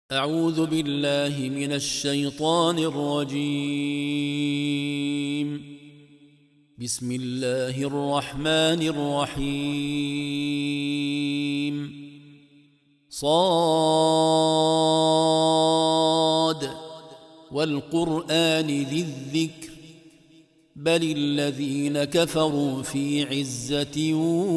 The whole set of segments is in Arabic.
أعوذ بالله من الشيطان الرجيم. بسم الله الرحمن الرحيم. صاد والقرآن ذي الذكر بل الذين كفروا في عزة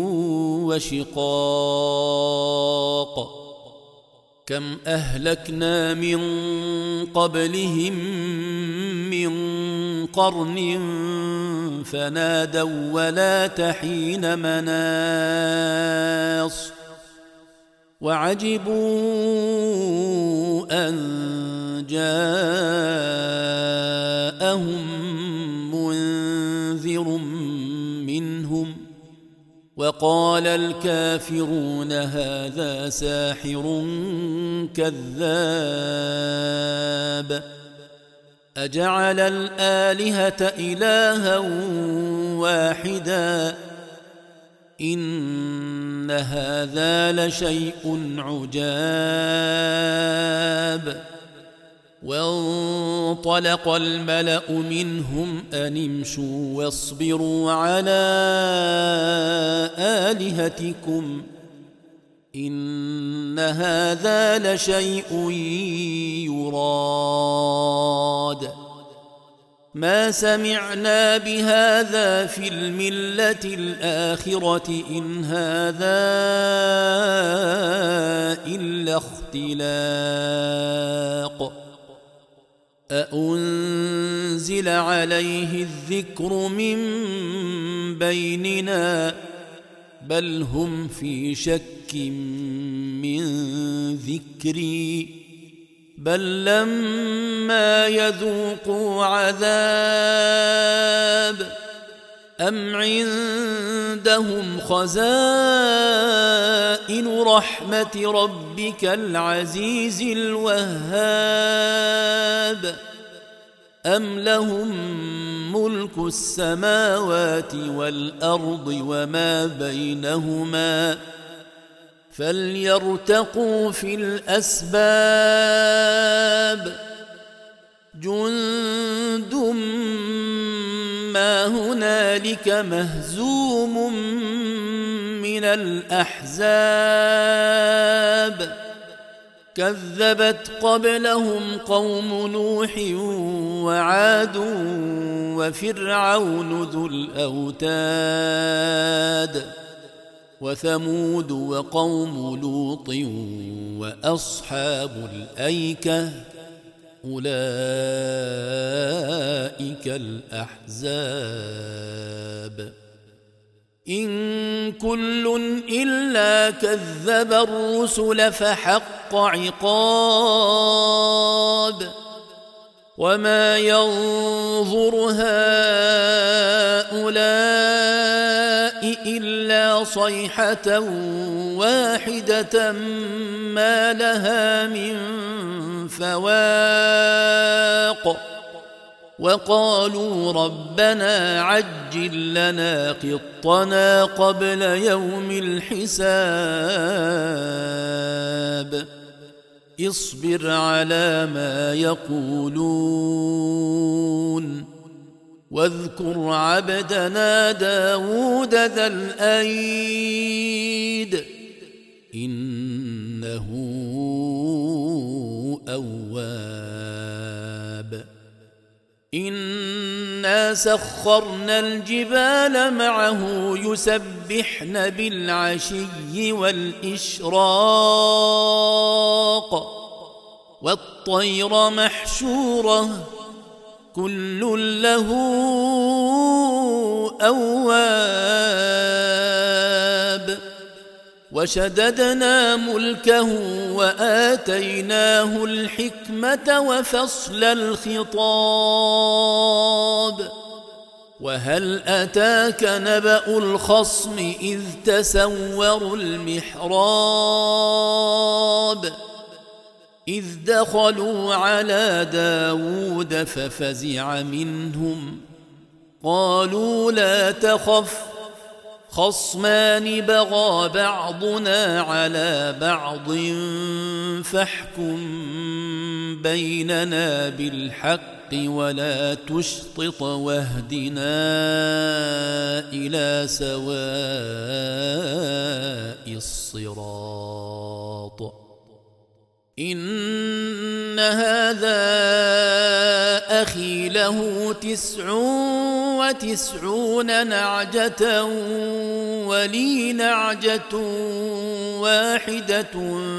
وشقاق. كم أهلكنا من قبلهم من قرن فنادوا ولا تحين مناص وعجبوا أن جاءهم منذر منهم وقال الكافرون هذا ساحر كذاب. أجعل الآلهة إلها واحدا إن هذا لشيء عجاب. وانطلق الملأ منهم أن امشوا واصبروا على آلهتكم إن هذا لشيء يراد. ما سمعنا بهذا في الملة الآخرة إن هذا إلا اختلاق. أأنزل عليه الذكر من بيننا بل هم في شك من ذكري بل لما يذوقوا عذاب أم عندهم خزائن رحمة ربك العزيز الوهاب أم لهم ملك السماوات والأرض وما بينهما فليرتقوا في الأسباب. جند ما هنالك مهزوم من الأحزاب. كذبت قبلهم قوم نوح وعاد وفرعون ذو الأوتاد وثمود وقوم لوط وأصحاب الأيكة أولئك الأحزاب. إن كل إلا كذب الرسل فحق عقاب. وما ينظر هؤلاء إلا صيحة واحدة ما لها من فواق. وقالوا ربنا عجل لنا قطنا قبل يوم الحساب. اصبر على ما يقولون واذكر عبدنا داود ذا الأيد إنه أواب. إنا سخرنا الجبال معه يسبحن بالعشي والإشراق والطير محشورة كل له أواب. وشددنا ملكه وآتيناه الحكمة وفصل الخطاب. وهل أتاك نبأ الخصم إذ تسوروا المحراب إذ دخلوا على داود ففزع منهم قالوا لا تخف خصمان بغى بعضنا على بعض فاحكم بيننا بالحق ولا تشطط واهدنا إلى سواء الصراط إن هذا أخي له 99 نعجة ولي نعجة واحدة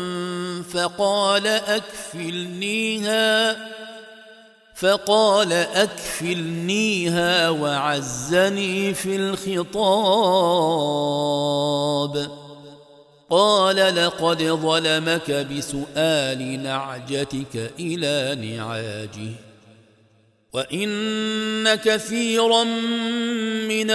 فقال أكفلنيها وعزني في الخطاب قال لقد ظلمك بسؤال نعجتك إلى نعاجه وإن كثيرا من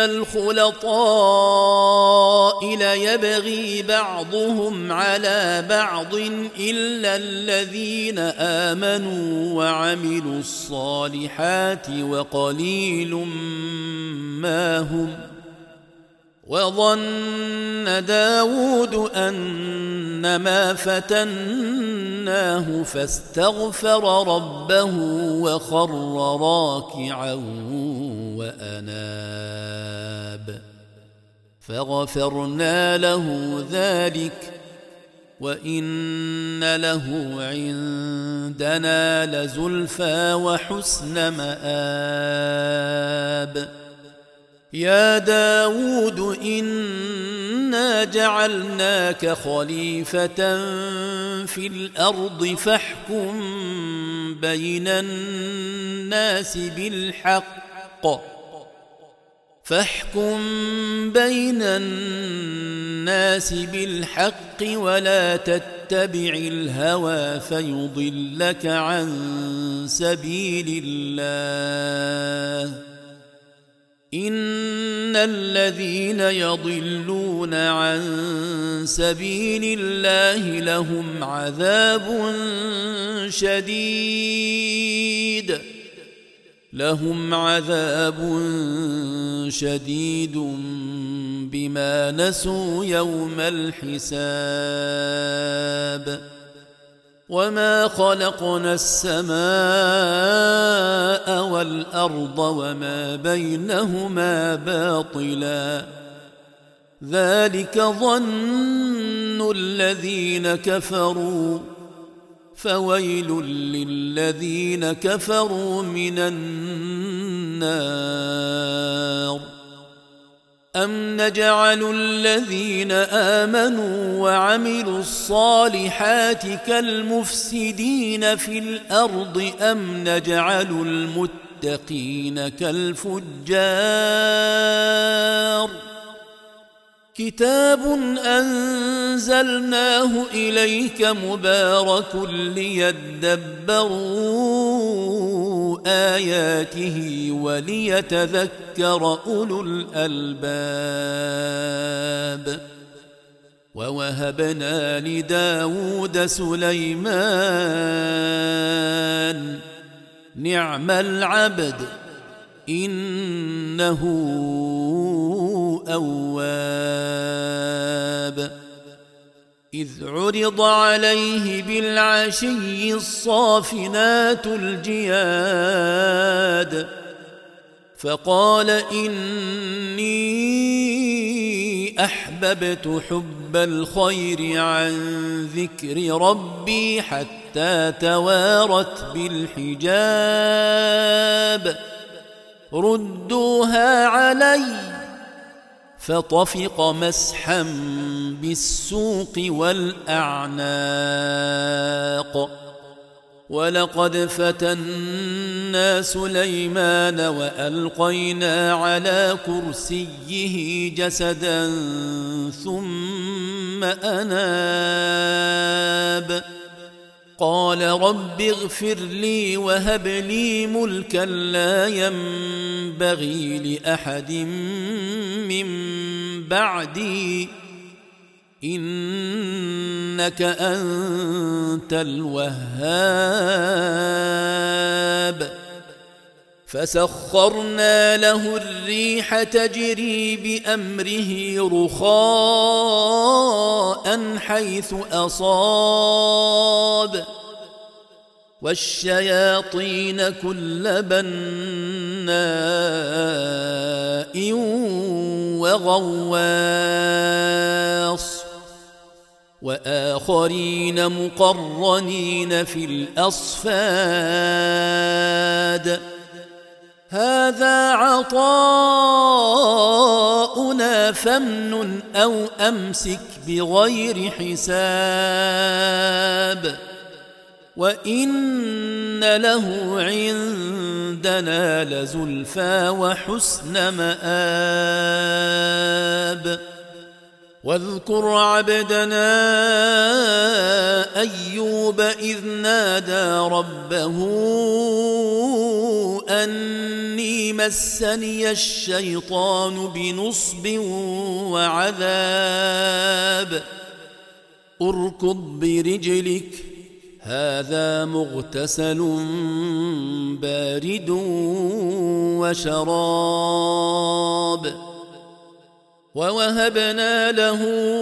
الخلطاء ليبغي بعضهم على بعض إلا الذين آمنوا وعملوا الصالحات وقليل ما هم وظن داود أنما فتناه فاستغفر ربه وخر راكعا وأناب فغفرنا له ذلك وإن له عندنا لزلفى وحسن مآب يا داود إنا جعلناك خليفة في الأرض فاحكم بين الناس بالحق ولا تتبع الهوى فيضلك عن سبيل الله إن الذين يضلون عن سبيل الله لهم عذاب شديد بما نسوا يوم الحساب وما خلقنا السماء والأرض وما بينهما باطلا ذلك ظن الذين كفروا فويل للذين كفروا من النار أم نجعل الذين آمنوا وعملوا الصالحات كالمفسدين في الأرض أم نجعل المتقين كالفجار كتاب أنزلناه إليك مبارك ليدبروا آياته وليتذكر أولو الألباب ووهبنا لداود سليمان نعم العبد إنه أواب إذ عرض عليه بالعشي الصافنات الجياد فقال إني أحببت حب الخير عن ذكر ربي حتى توارت بالحجاب ردوها علي فطفق مسحا بالسوق والأعناق ولقد فتنا سليمان وألقينا على كرسيه جسدا ثم أناب قال رب اغفر لي وهب لي ملكا لا ينبغي لأحد من بعدي إنك أنت الوهاب فسخرنا له الريح تجري بأمره رخاء حيث أصاب والشياطين كل بناء وغواص وآخرين مقرنين في الأصفاد هذا عطاؤنا فامنن أو أمسك بغير حساب وإن له عندنا لزلفى وحسن مآب واذكر عبدنا أيوب إذ نادى ربه أني مسني الشيطان بنصب وعذاب اركض برجلك هذا مغتسل بارد وشراب ووهبنا له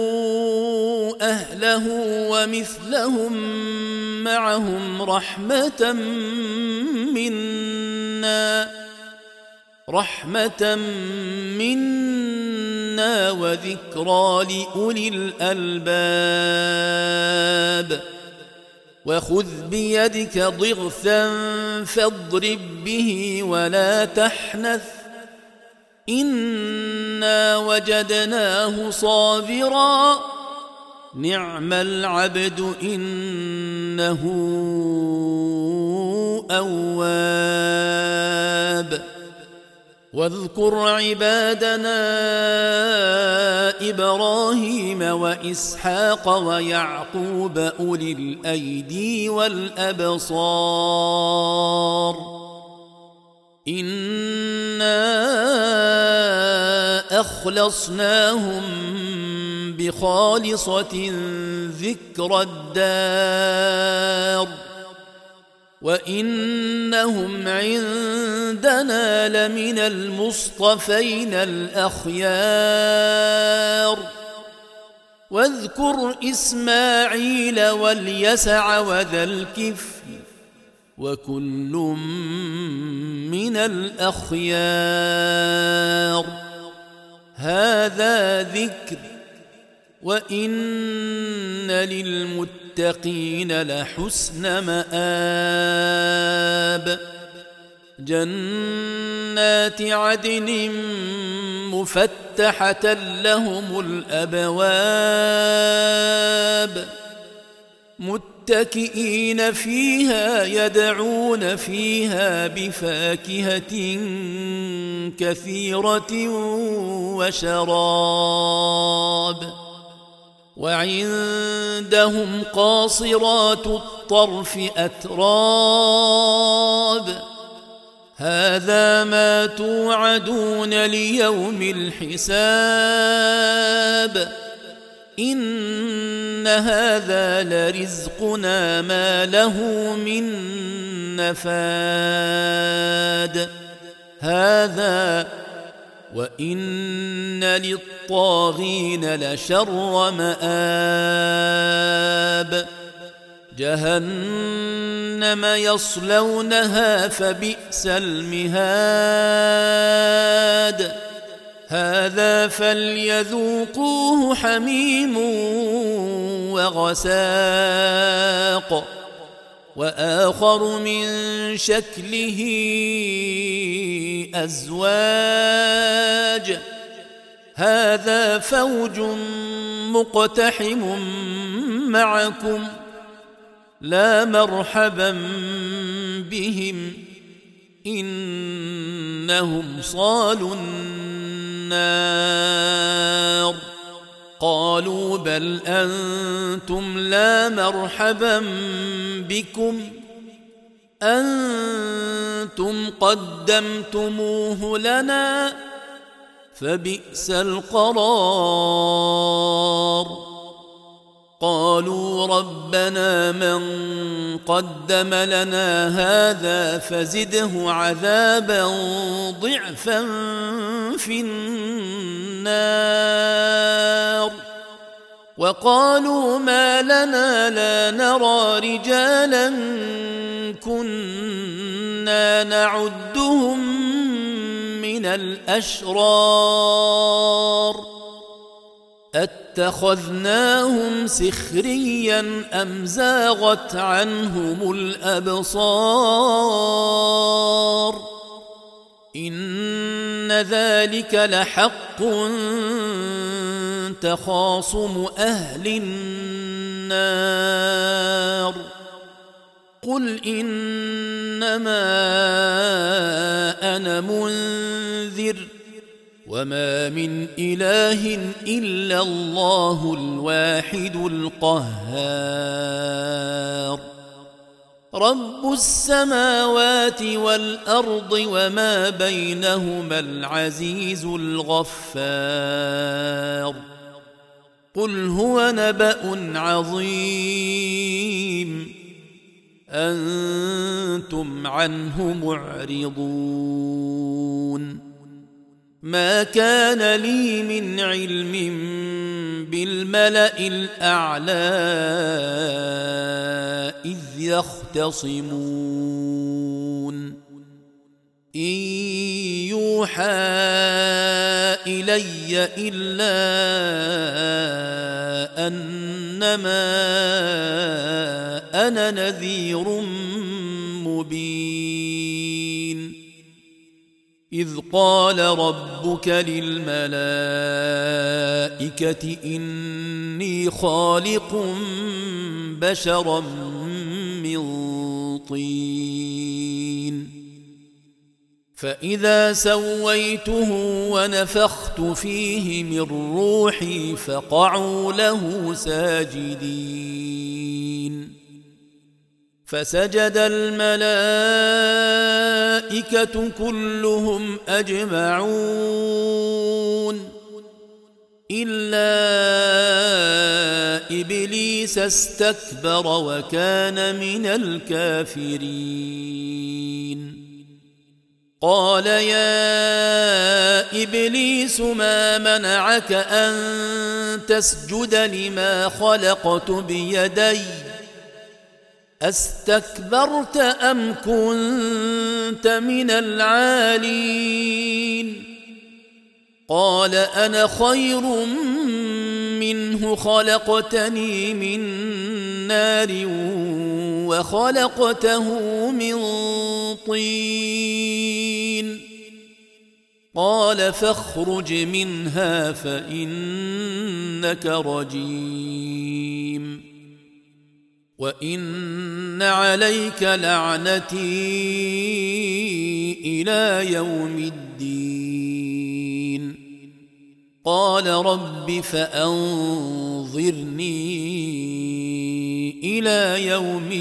أهله ومثلهم معهم رحمة منا وذكرى لأولي الألباب وخذ بيدك ضغثا فاضرب به ولا تحنث إنا وجدناه صابرا نعم العبد إنه أواب واذكر عبادنا إبراهيم وإسحاق ويعقوب أولي الأيدي والأبصار إنا أخلصناهم بخالصة ذكر الدار وإنهم عندنا لمن المصطفين الأخيار واذكر إسماعيل واليسع وذا الكفل وكل من الأخيار هذا ذكر وإن للمتقين لحسن مآب جنات عدن مفتحة لهم الأبواب متكئين فيها يدعون فيها بفاكهة كثيرة وشراب وعندهم قاصرات الطرف أتراب هذا ما توعدون ليوم الحساب إن هذا لرزقنا ما له من نفاد هذا وإن للطاغين لشر مآب جهنم يصلونها فبئس المهاد هذا فليذوقوه حميم وغساق وآخر من شكله أزواج هذا فوج مقتحم معكم لا مرحبا بهم إنهم صالوا النار قالوا بل أنتم لا مرحبا بكم أنتم قدمتموه لنا فبئس القرار قالوا ربنا من قدم لنا هذا فزده عذابا ضعفا في النار وقالوا ما لنا لا نرى رجالا كنا نعدهم من الأشرار أتخذناهم سخريا أم زاغت عنهم الأبصار إن ذلك لحق تخاصم أهل النار قل إنما أنا منذر وما من إله إلا الله الواحد القهار رب السماوات والأرض وما بينهما العزيز الغفار قل هو نبأ عظيم أنتم عنه معرضون ما كان لي من علم بالملأ الأعلى إذ يختصمون إن يوحى إلي إلا أنما أنا نذير مبين إذ قال ربك للملائكة إني خالق بشرا من طين فإذا سويته ونفخت فيه من روحي فقعوا له ساجدين فسجد الملائكة كلهم أجمعون إلا إبليس استكبر وكان من الكافرين قال يا إبليس ما منعك أن تسجد لما خلقت بيدي أستكبرت أم كنت من العالين قال أنا خير منه خلقتني من نار وخلقته من طين قال فاخرج منها فإنك رجيم وإن عليك لعنتي إلى يوم الدين قال رب فأنظرني إلى يوم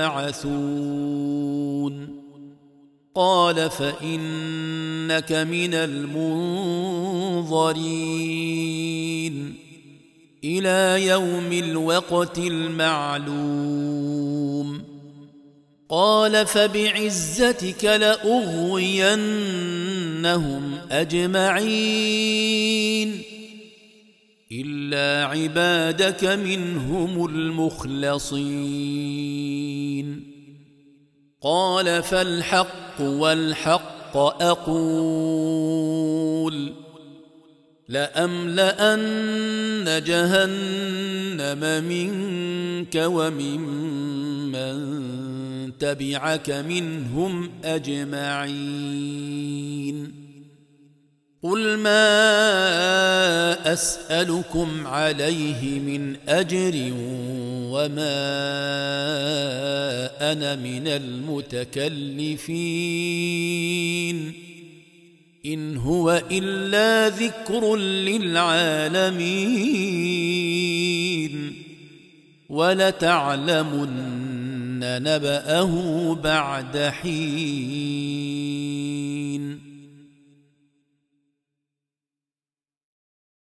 يبعثون قال فإنك من المنظرين إلى يوم الوقت المعلوم قال فبعزتك لأغوينهم أجمعين إلا عبادك منهم المخلصين قال فالحق والحق أقول لأملأن جهنم منك وممن تبعك منهم أجمعين قل ما أسألكم عليه من أجر وما أنا من المتكلفين إن هو إلا ذكر للعالمين ولتعلمن نبأه بعد حين